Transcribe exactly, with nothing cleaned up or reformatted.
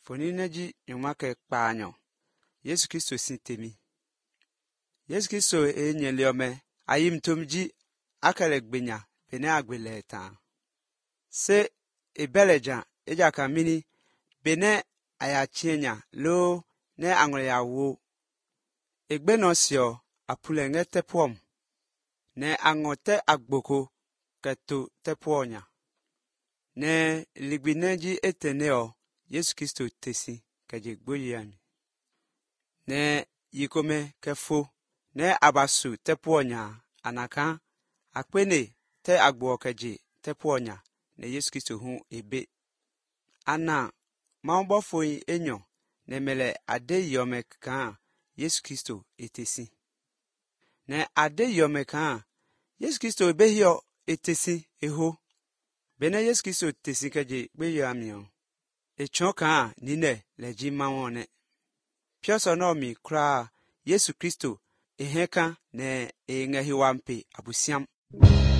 Foninaji nyumake kpanyo. Yesu Kristo sintemi. Yesu Kristo e nyeliome ayim tomji akale gbenya bene agbele ta. Se ebeleja eja kamini bene ayachenya lo ne angole ya wo. Egbe no sio apulenge tepom. Ne angote agboko keto teponya. Ne ligbineji eteneo Yesu Kristo tesi kaje gboyami. Ne yikome kefo ne abasu teponya anaka akpene te agbo kaje teponya ne Yesu Kristo hu ebe. Ana maombo foi enyo ne mele ade yome kan Yesu Kristo etesi. Ne ade yome kan Yesu Kristo ebe hio etesi eho. Bene Yesu Kristo tesi kaje gboyami. Echon kan nine leji mawone. Pioso no mi kra Yesu Kristo eheka ne engehiwampe abusiam.